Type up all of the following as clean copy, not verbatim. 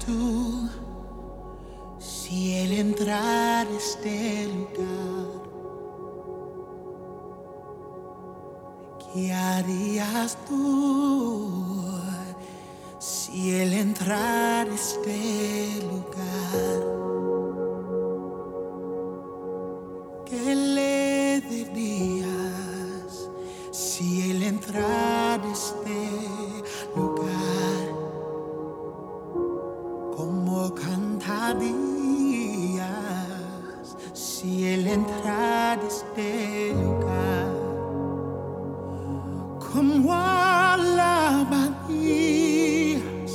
tú si Él entrara a este lugar? ¿Qué harías tú si Él entrara a este lugar? ¿Qué le dirías si Él entrara a este lugar? ¿Cómo cantarías si Él entrara a este lugar? ¿Cómo alabarías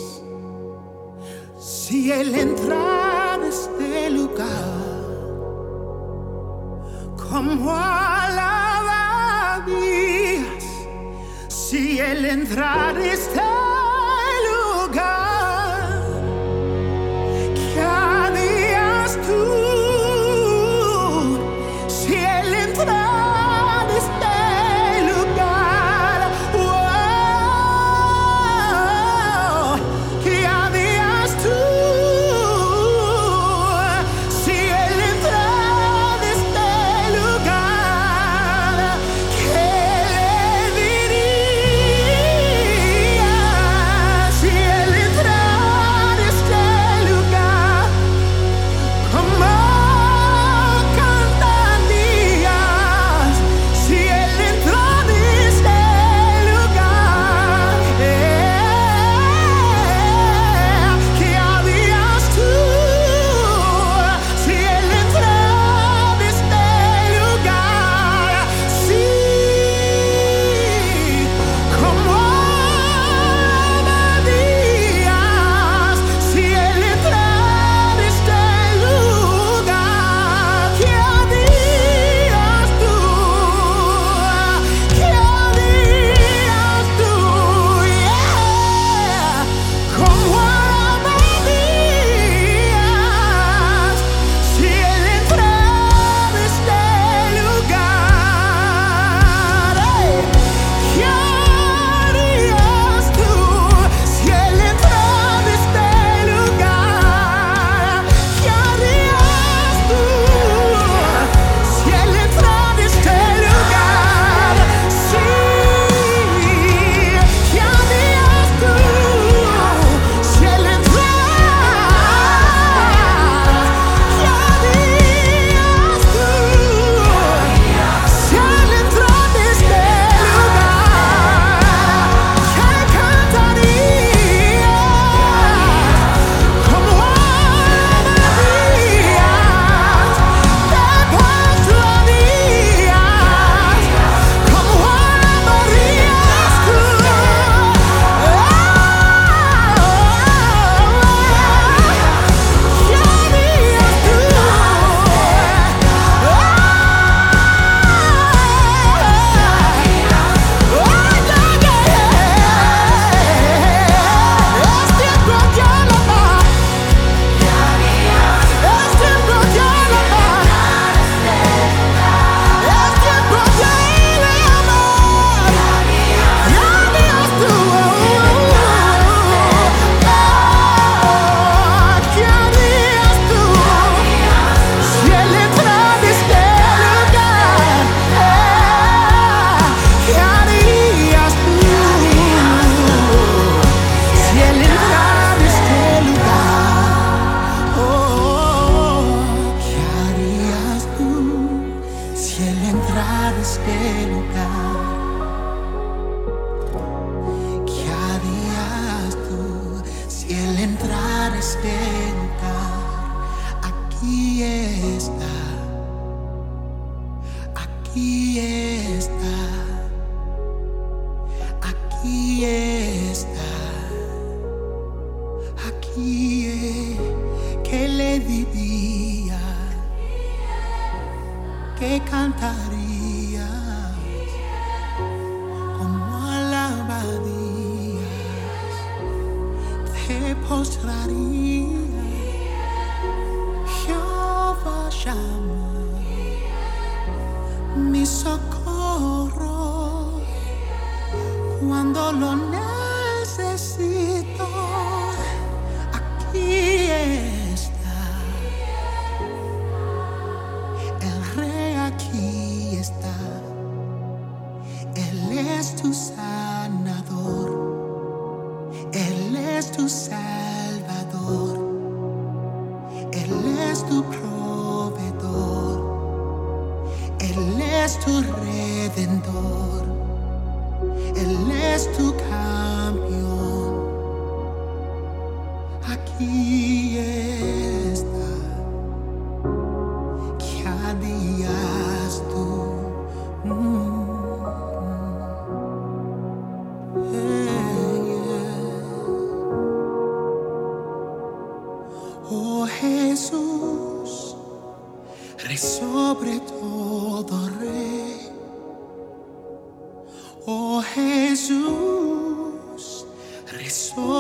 si Él entrara a este lugar? ¿Cómo alabarías si Él entrara a este lugar? ¿Qué harías tú si Él entrara a este lugar? Oh, ¿qué harías tú si Él entrara a este lugar? ¿Qué le dirías si Él entrara a este lugar? ¿Cómo cantarías si Él entrara a este lugar? ¿Qué harías tú si Él entrara a este lugar? Sí, ¿cómo amarías si Él entrara a este lugar? ¿Qué harías tú? ¿Qué harías tú? Yeah. ¿Cómo amarías si Él entrara a este lugar? ¿Qué harías tú si Él entrara a este lugar? ¿Qué harías tú si Él entrara a este lugar? Sí, ¿qué harías tú si Él entrara? ¿Qué harías tú si Él entrara a este lugar? ¿Qué cantarías? ¿Cómo amarías? ¿Te postrarías? ¿Cómo amarías tú? ¿Qué harías tú? Es tiempo de alabar. Es tiempo de alabar. Es tiempo de amar. ¿Qué harías tú? ¿Qué harías tú si Él entrara a este lugar? ¿Qué harías tú si Él entrara a este lugar? Oh, ¿qué harías tú si Él entrara a este lugar? ¿Qué harías tú si Él entrara a este lugar? Aquí está, aquí está, aquí está, aquí es. ¿Qué le diría? ¿Qué cantaría? ¿Cómo alabarías? ¿Te postrarías? Jehová Shammah, mi socorro, cuando lo necesito. Aquí tu redentor, Él es tu campeón. Aquí está, que harías tú. Oh Jesús, Rey sobre todo Rey. Oh Jesús, Rey sobre